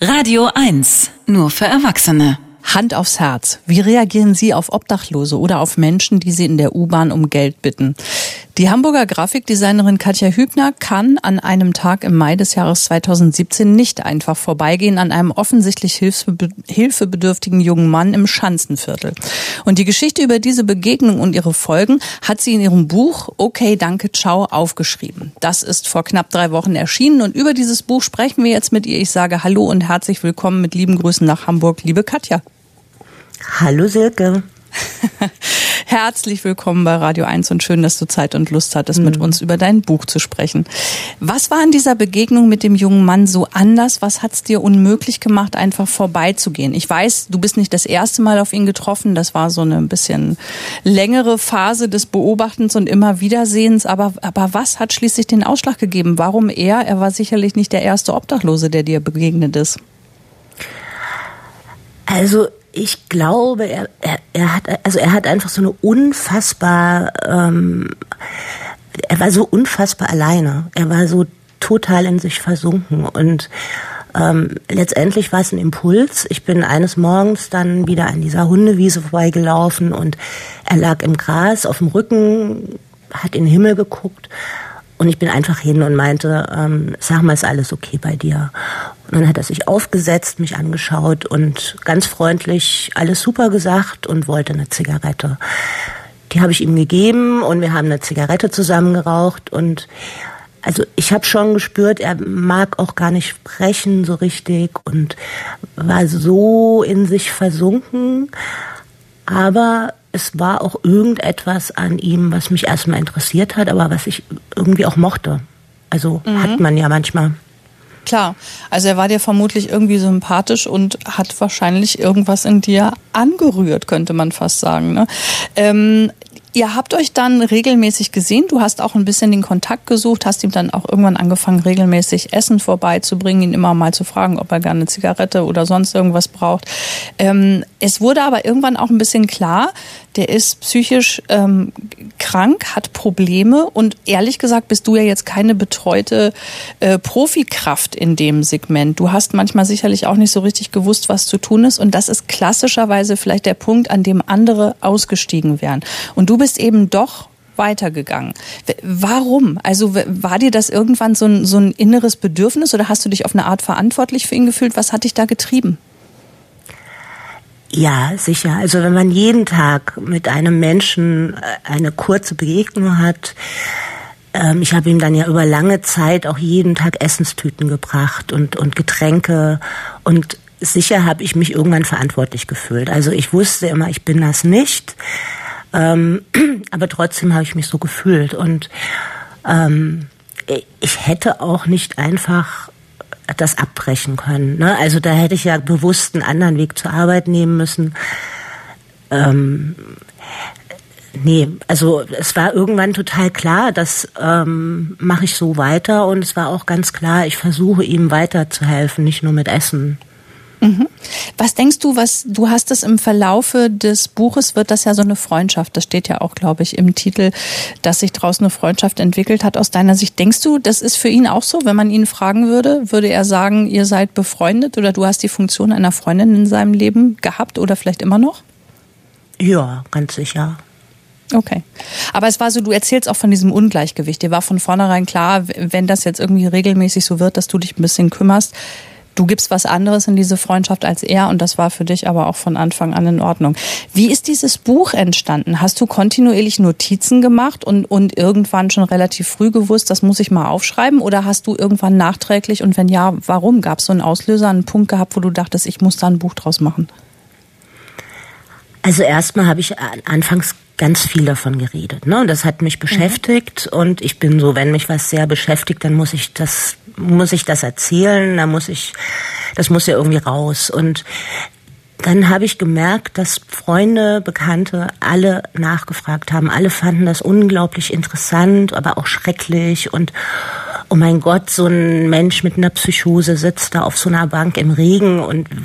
Radio 1, nur für Erwachsene. Hand aufs Herz. Wie reagieren Sie auf Obdachlose oder auf Menschen, die Sie in der U-Bahn um Geld bitten? Die Hamburger Grafikdesignerin Katja Hübner kann an einem Tag im Mai des Jahres 2017 nicht einfach vorbeigehen an einem offensichtlich hilfebedürftigen jungen Mann im Schanzenviertel. Und die Geschichte über diese Begegnung und ihre Folgen hat sie in ihrem Buch Okay, danke, ciao aufgeschrieben. Das ist vor knapp 3 Wochen erschienen und über dieses Buch sprechen wir jetzt mit ihr. Ich sage Hallo und herzlich willkommen mit lieben Grüßen nach Hamburg, liebe Katja. Hallo Silke. Herzlich willkommen bei Radio 1 und schön, dass du Zeit und Lust hattest, mit uns über dein Buch zu sprechen. Was war an dieser Begegnung mit dem jungen Mann so anders? Was hat es dir unmöglich gemacht, einfach vorbeizugehen? Ich weiß, du bist nicht das erste Mal auf ihn getroffen. Das war so eine ein bisschen längere Phase des Beobachtens und immer Wiedersehens. Aber was hat schließlich den Ausschlag gegeben? Warum er? Er war sicherlich nicht der erste Obdachlose, der dir begegnet ist. Also ich glaube, er hat einfach so eine unfassbar, er war so unfassbar alleine. Er war so total in sich versunken und letztendlich war es ein Impuls. Ich bin eines Morgens dann wieder an dieser Hundewiese vorbeigelaufen und er lag im Gras auf dem Rücken, hat in den Himmel geguckt. Und ich bin einfach hin und meinte, sag mal, ist alles okay bei dir? Und dann hat er sich aufgesetzt, mich angeschaut und ganz freundlich alles super gesagt und wollte eine Zigarette. Die habe ich ihm gegeben und wir haben eine Zigarette zusammen geraucht. Und also ich habe schon gespürt, er mag auch gar nicht sprechen so richtig und war so in sich versunken. Aber es war auch irgendetwas an ihm, was mich erstmal interessiert hat, aber was ich irgendwie auch mochte. Also hat man ja manchmal. Klar, also er war dir vermutlich irgendwie sympathisch und hat wahrscheinlich irgendwas in dir angerührt, könnte man fast sagen, ne? Ihr habt euch dann regelmäßig gesehen, du hast auch ein bisschen den Kontakt gesucht, hast ihm dann auch irgendwann angefangen, regelmäßig Essen vorbeizubringen, ihn immer mal zu fragen, ob er gerne eine Zigarette oder sonst irgendwas braucht. Es wurde aber irgendwann auch ein bisschen klar, der ist psychisch krank, hat Probleme und ehrlich gesagt bist du ja jetzt keine betreute Profikraft in dem Segment. Du hast manchmal sicherlich auch nicht so richtig gewusst, was zu tun ist und das ist klassischerweise vielleicht der Punkt, an dem andere ausgestiegen wären. Und du bist eben doch weitergegangen. Warum? Also war dir das irgendwann so ein inneres Bedürfnis oder hast du dich auf eine Art verantwortlich für ihn gefühlt? Was hat dich da getrieben? Ja, sicher. Also wenn man jeden Tag mit einem Menschen eine kurze Begegnung hat, ich habe ihm dann ja über lange Zeit auch jeden Tag Essenstüten gebracht und Getränke und sicher habe ich mich irgendwann verantwortlich gefühlt. Also ich wusste immer, ich bin das nicht. Aber trotzdem habe ich mich so gefühlt und ich hätte auch nicht einfach das abbrechen können, ne? Also da hätte ich ja bewusst einen anderen Weg zur Arbeit nehmen müssen. Nee, also es war irgendwann total klar, das mache ich so weiter und es war auch ganz klar, ich versuche ihm weiterzuhelfen, nicht nur mit Essen. Was denkst du, du hast es im Verlaufe des Buches, wird das ja so eine Freundschaft, das steht ja auch, glaube ich, im Titel, dass sich daraus eine Freundschaft entwickelt hat. Aus deiner Sicht, denkst du, das ist für ihn auch so, wenn man ihn fragen würde er sagen, ihr seid befreundet oder du hast die Funktion einer Freundin in seinem Leben gehabt oder vielleicht immer noch? Ja, ganz sicher. Okay. Aber es war so, du erzählst auch von diesem Ungleichgewicht. Dir war von vornherein klar, wenn das jetzt irgendwie regelmäßig so wird, dass du dich ein bisschen kümmerst, du gibst was anderes in diese Freundschaft als er und das war für dich aber auch von Anfang an in Ordnung. Wie ist dieses Buch entstanden? Hast du kontinuierlich Notizen gemacht und irgendwann schon relativ früh gewusst, das muss ich mal aufschreiben oder hast du irgendwann nachträglich und wenn ja, warum? Gab es so einen Auslöser, einen Punkt gehabt, wo du dachtest, ich muss da ein Buch draus machen? Also erstmal habe ich anfangs ganz viel davon geredet, ne? Und das hat mich beschäftigt und ich bin so, wenn mich was sehr beschäftigt, dann muss ich das erzählen, das muss ja irgendwie raus. Und dann habe ich gemerkt, dass Freunde, Bekannte alle nachgefragt haben. Alle fanden das unglaublich interessant, aber auch schrecklich. Und oh mein Gott, so ein Mensch mit einer Psychose sitzt da auf so einer Bank im Regen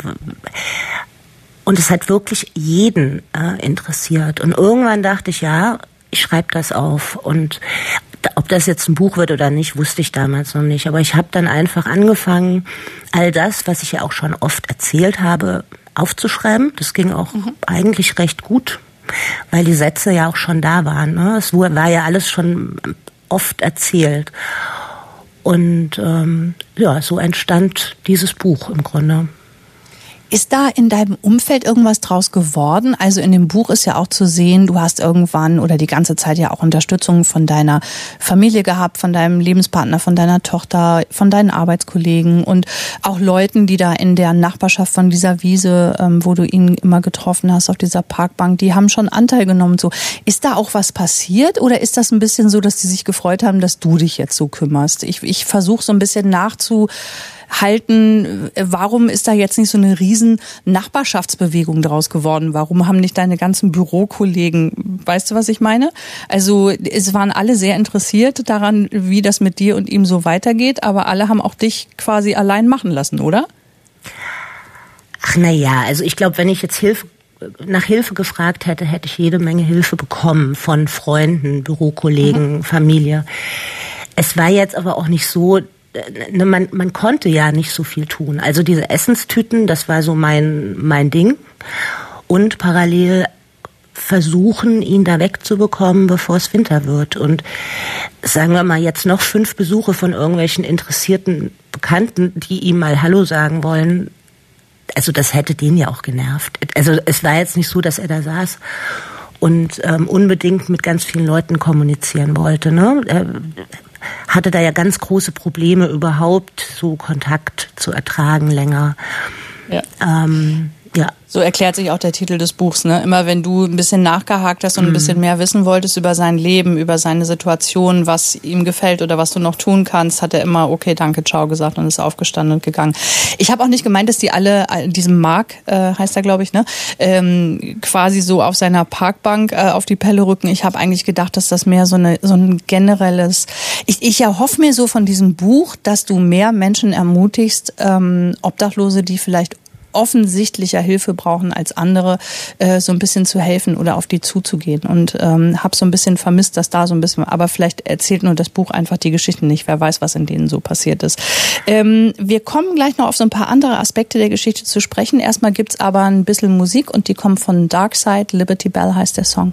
und es hat wirklich jeden interessiert. Und irgendwann dachte ich, ja, ich schreibe das auf. Und Ob das jetzt ein Buch wird oder nicht, wusste ich damals noch nicht. Aber ich habe dann einfach angefangen, all das, was ich ja auch schon oft erzählt habe, aufzuschreiben. Das ging auch eigentlich recht gut, weil die Sätze ja auch schon da waren. Ne? Es war ja alles schon oft erzählt. Und so entstand dieses Buch im Grunde. Ist da in deinem Umfeld irgendwas draus geworden? Also in dem Buch ist ja auch zu sehen, du hast irgendwann oder die ganze Zeit ja auch Unterstützung von deiner Familie gehabt, von deinem Lebenspartner, von deiner Tochter, von deinen Arbeitskollegen und auch Leuten, die da in der Nachbarschaft von dieser Wiese, wo du ihn immer getroffen hast, auf dieser Parkbank, die haben schon Anteil genommen. So, ist da auch was passiert oder ist das ein bisschen so, dass die sich gefreut haben, dass du dich jetzt so kümmerst? Ich versuche so ein bisschen nachzuhalten, warum ist da jetzt nicht so eine riesen Nachbarschaftsbewegung draus geworden? Warum haben nicht deine ganzen Bürokollegen, weißt du, was ich meine? Also es waren alle sehr interessiert daran, wie das mit dir und ihm so weitergeht, aber alle haben auch dich quasi allein machen lassen, oder? Ach na ja, also ich glaube, wenn ich jetzt nach Hilfe gefragt hätte, hätte ich jede Menge Hilfe bekommen von Freunden, Bürokollegen, Familie. Es war jetzt aber auch nicht so, man konnte ja nicht so viel tun. Also diese Essenstüten, das war so mein Ding. Und parallel versuchen, ihn da wegzubekommen, bevor es Winter wird. Und sagen wir mal jetzt noch 5 Besuche von irgendwelchen interessierten Bekannten, die ihm mal Hallo sagen wollen. Also das hätte den ja auch genervt. Also es war jetzt nicht so, dass er da saß und unbedingt mit ganz vielen Leuten kommunizieren wollte, ne? Hatte da ja ganz große Probleme überhaupt, so Kontakt zu ertragen länger. Ja. Ja. So erklärt sich auch der Titel des Buchs, ne? Immer wenn du ein bisschen nachgehakt hast und ein bisschen mehr wissen wolltest über sein Leben, über seine Situation, was ihm gefällt oder was du noch tun kannst, hat er immer okay, danke, ciao gesagt und ist aufgestanden und gegangen. Ich habe auch nicht gemeint, dass die alle diesem Mark, heißt er glaube ich, ne, quasi so auf seiner Parkbank auf die Pelle rücken. Ich habe eigentlich gedacht, dass das mehr so ein generelles, ich erhoffe mir so von diesem Buch, dass du mehr Menschen ermutigst, Obdachlose, die vielleicht offensichtlicher Hilfe brauchen als andere, so ein bisschen zu helfen oder auf die zuzugehen. Und habe so ein bisschen vermisst, dass da so ein bisschen, aber vielleicht erzählt nur das Buch einfach die Geschichten nicht. Wer weiß, was in denen so passiert ist. Wir kommen gleich noch auf so ein paar andere Aspekte der Geschichte zu sprechen. Erstmal gibt's aber ein bisschen Musik und die kommt von Dark Side. Liberty Bell heißt der Song.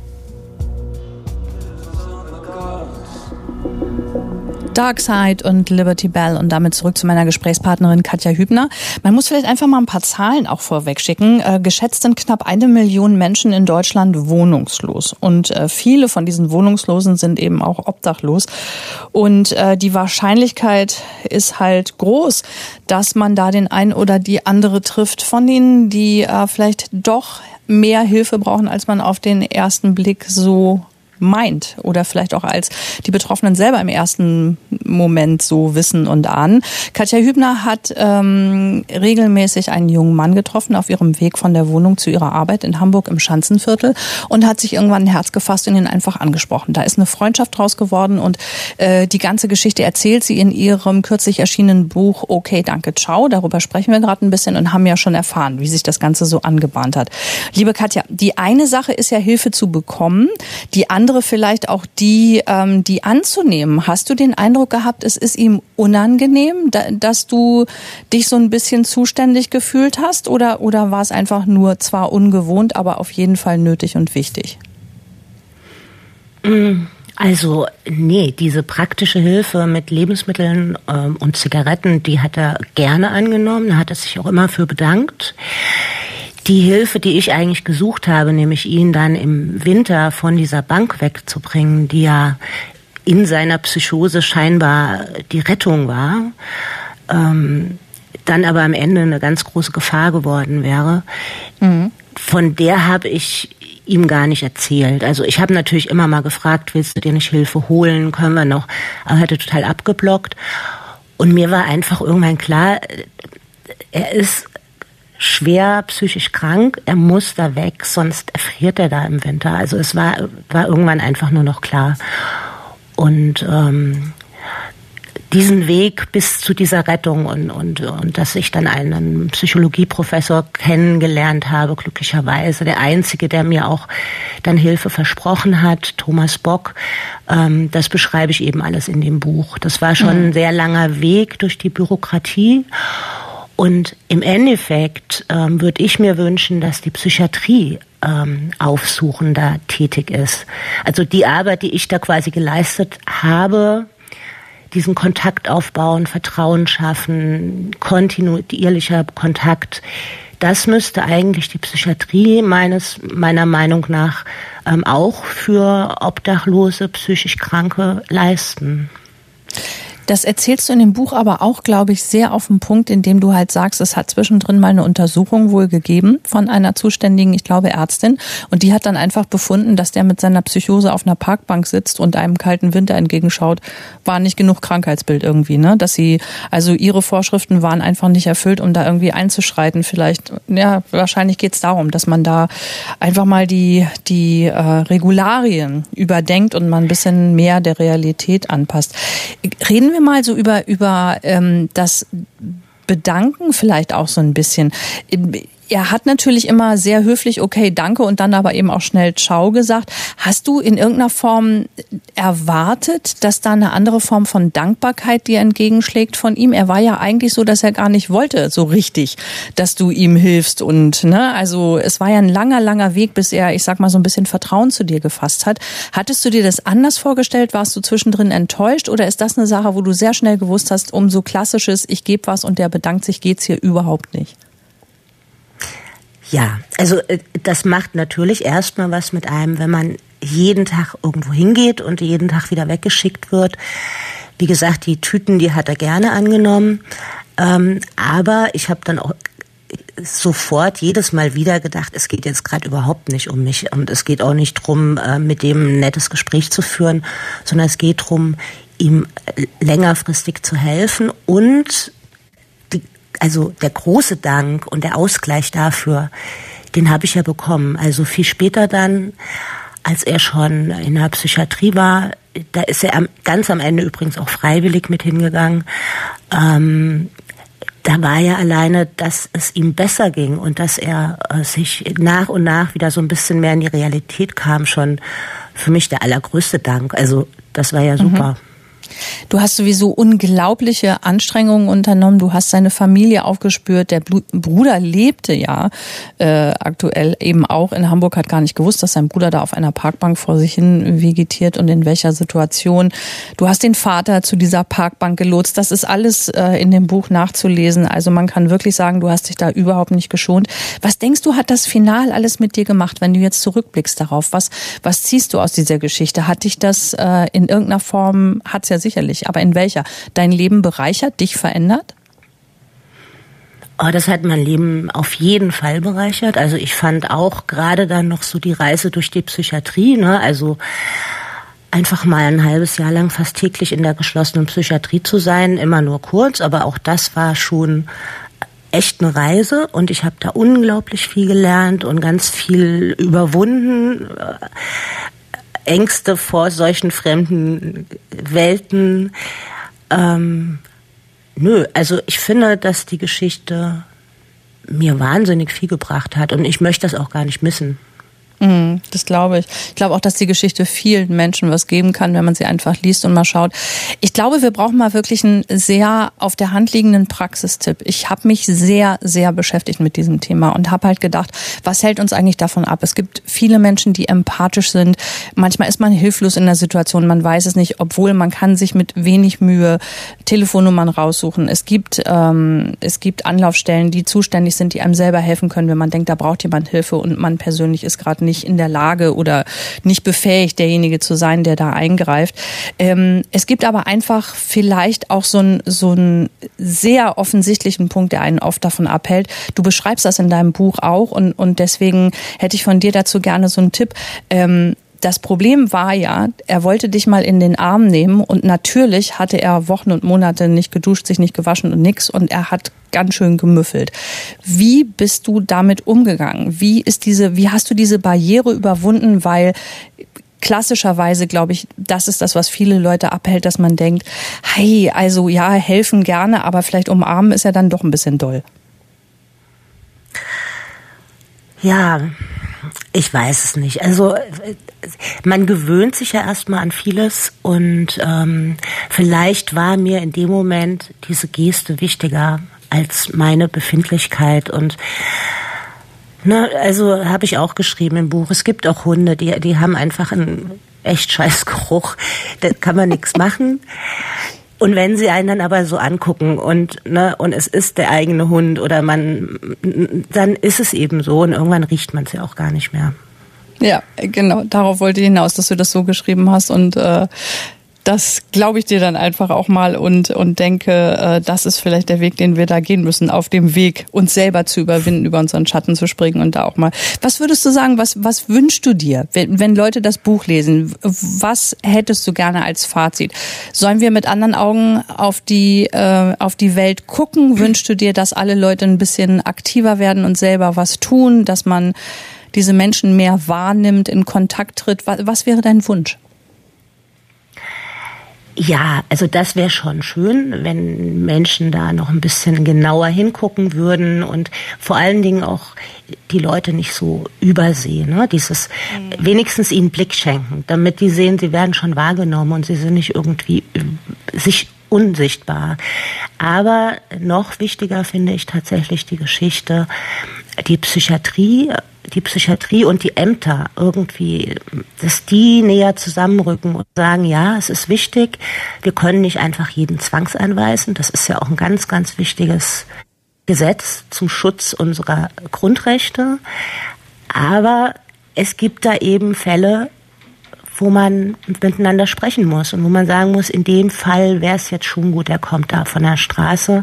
Dark Side und Liberty Bell und damit zurück zu meiner Gesprächspartnerin Katja Hübner. Man muss vielleicht einfach mal ein paar Zahlen auch vorweg schicken. Geschätzt sind knapp 1 Million Menschen in Deutschland wohnungslos und viele von diesen Wohnungslosen sind eben auch obdachlos und die Wahrscheinlichkeit ist halt groß, dass man da den einen oder die andere trifft von denen, die vielleicht doch mehr Hilfe brauchen, als man auf den ersten Blick so meint oder vielleicht auch als die Betroffenen selber im ersten Moment so wissen und ahnen. Katja Hübner hat regelmäßig einen jungen Mann getroffen auf ihrem Weg von der Wohnung zu ihrer Arbeit in Hamburg im Schanzenviertel und hat sich irgendwann ein Herz gefasst und ihn einfach angesprochen. Da ist eine Freundschaft draus geworden und die ganze Geschichte erzählt sie in ihrem kürzlich erschienenen Buch Okay, danke, ciao. Darüber sprechen wir gerade ein bisschen und haben ja schon erfahren, wie sich das Ganze so angebahnt hat. Liebe Katja, die eine Sache ist ja Hilfe zu bekommen, die andere vielleicht auch die anzunehmen. Hast du den Eindruck gehabt, es ist ihm unangenehm, dass du dich so ein bisschen zuständig gefühlt hast? Oder war es einfach nur zwar ungewohnt, aber auf jeden Fall nötig und wichtig? Also, nee, diese praktische Hilfe mit Lebensmitteln und Zigaretten, die hat er gerne angenommen, da hat er sich auch immer für bedankt. Die Hilfe, die ich eigentlich gesucht habe, nämlich ihn dann im Winter von dieser Bank wegzubringen, die ja in seiner Psychose scheinbar die Rettung war, dann aber am Ende eine ganz große Gefahr geworden wäre, von der habe ich ihm gar nicht erzählt. Also ich habe natürlich immer mal gefragt, willst du dir nicht Hilfe holen, können wir noch, aber er hatte total abgeblockt. Und mir war einfach irgendwann klar, er ist schwer psychisch krank, er muss da weg, sonst erfriert er da im Winter. Also es war irgendwann einfach nur noch klar. Und diesen Weg bis zu dieser Rettung und dass ich dann einen Psychologieprofessor kennengelernt habe, glücklicherweise, der einzige, der mir auch dann Hilfe versprochen hat, Thomas Bock, das beschreibe ich eben alles in dem Buch. Das war schon ein sehr langer Weg durch die Bürokratie. Und im Endeffekt würde ich mir wünschen, dass die Psychiatrie aufsuchender tätig ist. Also die Arbeit, die ich da quasi geleistet habe, diesen Kontakt aufbauen, Vertrauen schaffen, kontinuierlicher Kontakt, das müsste eigentlich die Psychiatrie meiner Meinung nach auch für Obdachlose, psychisch Kranke leisten. Das erzählst du in dem Buch aber auch, glaube ich, sehr auf den Punkt, indem du halt sagst, es hat zwischendrin mal eine Untersuchung wohl gegeben von einer zuständigen, ich glaube, Ärztin. Und die hat dann einfach befunden, dass der mit seiner Psychose auf einer Parkbank sitzt und einem kalten Winter entgegenschaut. War nicht genug Krankheitsbild irgendwie, ne? Dass sie, also ihre Vorschriften waren einfach nicht erfüllt, um da irgendwie einzuschreiten. Vielleicht, ja, wahrscheinlich geht's darum, dass man da einfach mal die Regularien überdenkt und mal ein bisschen mehr der Realität anpasst. Reden wir mal so über das Bedanken vielleicht auch so ein bisschen. Er hat natürlich immer sehr höflich, okay, danke, und dann aber eben auch schnell ciao gesagt. Hast du in irgendeiner Form erwartet, dass da eine andere Form von Dankbarkeit dir entgegenschlägt von ihm? Er war ja eigentlich so, dass er gar nicht wollte, so richtig, dass du ihm hilfst und, ne, also es war ja ein langer, langer Weg, bis er, ich sag mal, so ein bisschen Vertrauen zu dir gefasst hat. Hattest du dir das anders vorgestellt? Warst du zwischendrin enttäuscht, oder ist das eine Sache, wo du sehr schnell gewusst hast, um so klassisches, ich gebe was und der bedankt sich, geht's hier überhaupt nicht? Ja, also das macht natürlich erstmal was mit einem, wenn man jeden Tag irgendwo hingeht und jeden Tag wieder weggeschickt wird. Wie gesagt, die Tüten, die hat er gerne angenommen. Aber ich habe dann auch sofort jedes Mal wieder gedacht, es geht jetzt gerade überhaupt nicht um mich. Und es geht auch nicht drum, mit dem ein nettes Gespräch zu führen, sondern es geht drum, ihm längerfristig zu helfen. Und also der große Dank und der Ausgleich dafür, den habe ich ja bekommen. Also viel später dann, als er schon in der Psychiatrie war, da ist er ganz am Ende übrigens auch freiwillig mit hingegangen. Da war ja alleine, dass es ihm besser ging und dass er sich nach und nach wieder so ein bisschen mehr in die Realität kam, schon für mich der allergrößte Dank. Also das war ja super. Du hast sowieso unglaubliche Anstrengungen unternommen. Du hast seine Familie aufgespürt. Der Bruder lebte ja aktuell eben auch in Hamburg, hat gar nicht gewusst, dass sein Bruder da auf einer Parkbank vor sich hin vegetiert und in welcher Situation. Du hast den Vater zu dieser Parkbank gelotst. Das ist alles in dem Buch nachzulesen. Also man kann wirklich sagen, du hast dich da überhaupt nicht geschont. Was denkst du, hat das Final alles mit dir gemacht, wenn du jetzt zurückblickst darauf? Was ziehst du aus dieser Geschichte? Hat dich das in irgendeiner Form, hat's ja sicherlich, aber in welcher? Dein Leben bereichert, dich verändert? Oh, das hat mein Leben auf jeden Fall bereichert. Also ich fand auch gerade dann noch so die Reise durch die Psychiatrie, ne? Also einfach mal ein halbes Jahr lang fast täglich in der geschlossenen Psychiatrie zu sein, immer nur kurz, aber auch das war schon echt eine Reise und ich habe da unglaublich viel gelernt und ganz viel überwunden. Ängste vor solchen fremden Welten. Also ich finde, dass die Geschichte mir wahnsinnig viel gebracht hat und ich möchte das auch gar nicht missen. Das glaube ich. Ich glaube auch, dass die Geschichte vielen Menschen was geben kann, wenn man sie einfach liest und mal schaut. Ich glaube, wir brauchen mal wirklich einen sehr auf der Hand liegenden Praxistipp. Ich habe mich sehr, sehr beschäftigt mit diesem Thema und habe halt gedacht, was hält uns eigentlich davon ab? Es gibt viele Menschen, die empathisch sind. Manchmal ist man hilflos in der Situation, man weiß es nicht, obwohl man kann sich mit wenig Mühe Telefonnummern raussuchen. Es gibt Anlaufstellen, die zuständig sind, die einem selber helfen können, wenn man denkt, da braucht jemand Hilfe und man persönlich ist gerade nicht in der Lage oder nicht befähigt, derjenige zu sein, der da eingreift. Es gibt aber einfach vielleicht auch so einen sehr offensichtlichen Punkt, der einen oft davon abhält. Du beschreibst das in deinem Buch auch und deswegen hätte ich von dir dazu gerne so einen Tipp. Das Problem war ja, er wollte dich mal in den Arm nehmen und natürlich hatte er Wochen und Monate nicht geduscht, sich nicht gewaschen und nix und er hat ganz schön gemüffelt. Wie bist du damit umgegangen? Wie hast du diese Barriere überwunden? Weil klassischerweise, glaube ich, das ist das, was viele Leute abhält, dass man denkt, hey, also ja, helfen gerne, aber vielleicht umarmen ist ja dann doch ein bisschen doll. Ja, ich weiß es nicht. Also man gewöhnt sich ja erstmal an vieles und vielleicht war mir in dem Moment diese Geste wichtiger als meine Befindlichkeit und also habe ich auch geschrieben im Buch, es gibt auch Hunde, die haben einfach einen echt scheiß Geruch, da kann man nichts machen. Und wenn sie einen dann aber so angucken und es ist der eigene Hund oder dann ist es eben so und irgendwann riecht man es ja auch gar nicht mehr. Ja, genau, darauf wollte ich hinaus, dass du das so geschrieben hast und das glaube ich dir dann einfach auch mal und denke, das ist vielleicht der Weg, den wir da gehen müssen, auf dem Weg, uns selber zu überwinden, über unseren Schatten zu springen und da auch mal. Was würdest du sagen, was wünschst du dir, wenn Leute das Buch lesen? Was hättest du gerne als Fazit? Sollen wir mit anderen Augen auf die Welt gucken? Wünschst du dir, dass alle Leute ein bisschen aktiver werden und selber was tun, dass man diese Menschen mehr wahrnimmt, in Kontakt tritt? Was wäre dein Wunsch? Ja, also das wäre schon schön, wenn Menschen da noch ein bisschen genauer hingucken würden und vor allen Dingen auch die Leute nicht so übersehen, ne? Dieses wenigstens ihnen Blick schenken, damit die sehen, sie werden schon wahrgenommen und sie sind nicht irgendwie sich unsichtbar. Aber noch wichtiger finde ich tatsächlich die Geschichte, die Psychiatrie und die Ämter irgendwie, dass die näher zusammenrücken und sagen, ja, es ist wichtig, wir können nicht einfach jeden zwangseinweisen. Das ist ja auch ein ganz, ganz wichtiges Gesetz zum Schutz unserer Grundrechte. Aber es gibt da eben Fälle, wo man miteinander sprechen muss und wo man sagen muss, in dem Fall wäre es jetzt schon gut, er kommt da von der Straße.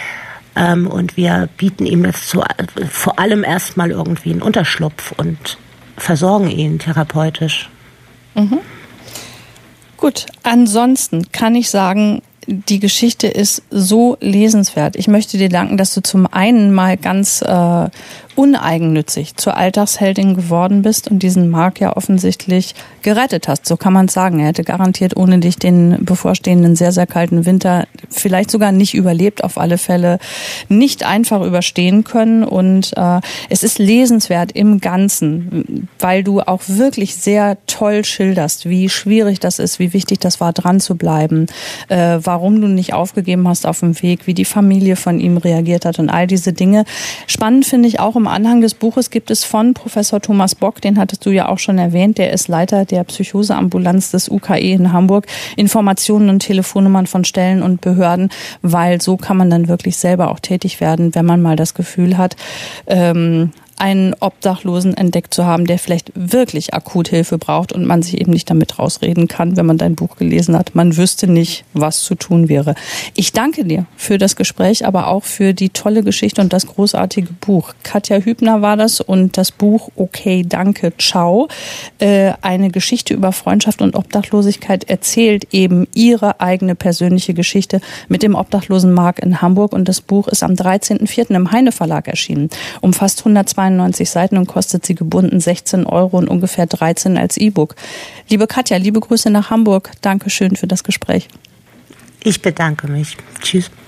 Und wir bieten ihm jetzt vor allem erstmal irgendwie einen Unterschlupf und versorgen ihn therapeutisch. Mhm. Gut, ansonsten kann ich sagen, die Geschichte ist so lesenswert. Ich möchte dir danken, dass du zum einen mal ganz uneigennützig zur Alltagsheldin geworden bist und diesen Mark ja offensichtlich gerettet hast. So kann man es sagen. Er hätte garantiert ohne dich den bevorstehenden sehr, sehr kalten Winter vielleicht sogar nicht überlebt, auf alle Fälle nicht einfach überstehen können. Und es ist lesenswert im Ganzen, weil du auch wirklich sehr toll schilderst, wie schwierig das ist, wie wichtig das war, dran zu bleiben, warum du nicht aufgegeben hast auf dem Weg, wie die Familie von ihm reagiert hat und all diese Dinge. Spannend finde ich auch, im Anhang des Buches gibt es von Professor Thomas Bock, den hattest du ja auch schon erwähnt, der ist Leiter der Psychoseambulanz des UKE in Hamburg, Informationen und Telefonnummern von Stellen und Behörden, weil so kann man dann wirklich selber auch tätig werden, wenn man mal das Gefühl hat, einen Obdachlosen entdeckt zu haben, der vielleicht wirklich akut Hilfe braucht und man sich eben nicht damit rausreden kann, wenn man dein Buch gelesen hat. Man wüsste nicht, was zu tun wäre. Ich danke dir für das Gespräch, aber auch für die tolle Geschichte und das großartige Buch. Katja Hübner war das und das Buch Okay, danke, ciao. Eine Geschichte über Freundschaft und Obdachlosigkeit erzählt eben ihre eigene persönliche Geschichte mit dem obdachlosen Mark in Hamburg und das Buch ist am 13.04. im Heine Verlag erschienen. Umfasst 192 Seiten und kostet sie gebunden 16 € und ungefähr 13 als E-Book. Liebe Katja, liebe Grüße nach Hamburg. Dankeschön für das Gespräch. Ich bedanke mich. Tschüss.